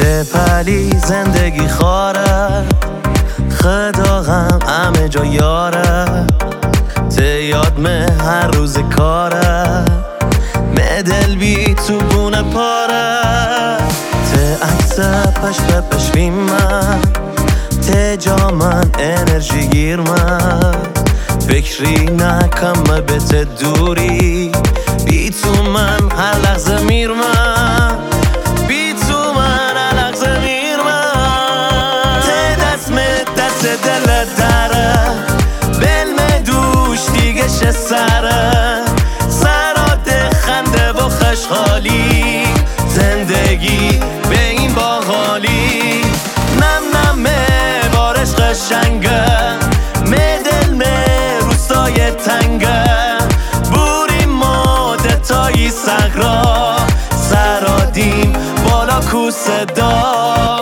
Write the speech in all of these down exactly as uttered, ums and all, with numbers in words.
پلی زندگی خاره خدا غم همه جا یاره ته یاد مه هر روز کاره مه دل بی تو بونه پاره ته عکس پشت پشویم من ته جا من انرژی گیر من فکری نکم به ته دوری بی تو من هر لحظه میر من بی تو من هر لحظه میر من ته دست می دست دل داره بلم دوش دیگه شه سره سرات خنده و خوشحالی زندگی به این باحالی نم نم بارش قشنگه می دل می روستای تنگه بوری ماده تایی صحرا سرادیم بالا کو صدا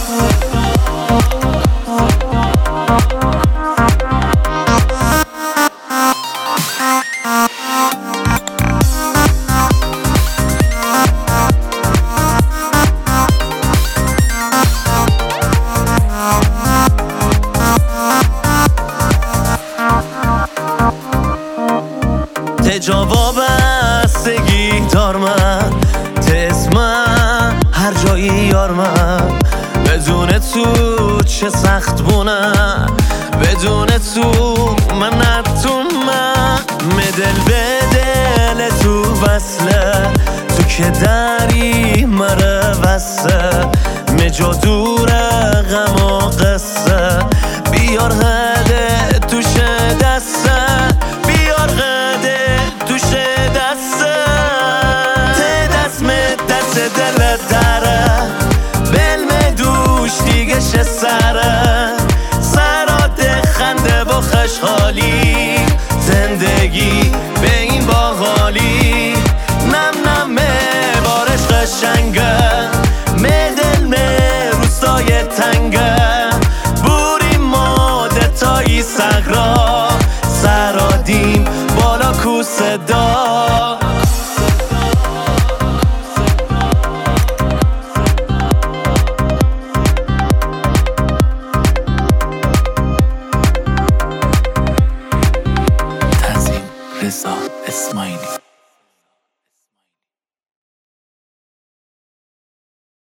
ته جواب بستگی دار من ته اسمم هر جایی یار من بدون تو چه سخت بونه بدون تو من نتون من مدل به دل تو وصله تو که داری مره وسه مجا دوره غم و قصه بیار هده توشه دسته بیار هده توشه دسته ته دست می دست دل داره بلم دوش دیگه شه سره سرات خنده و خوشحالی زندگی به این باحالی نم نم بارش قشنگه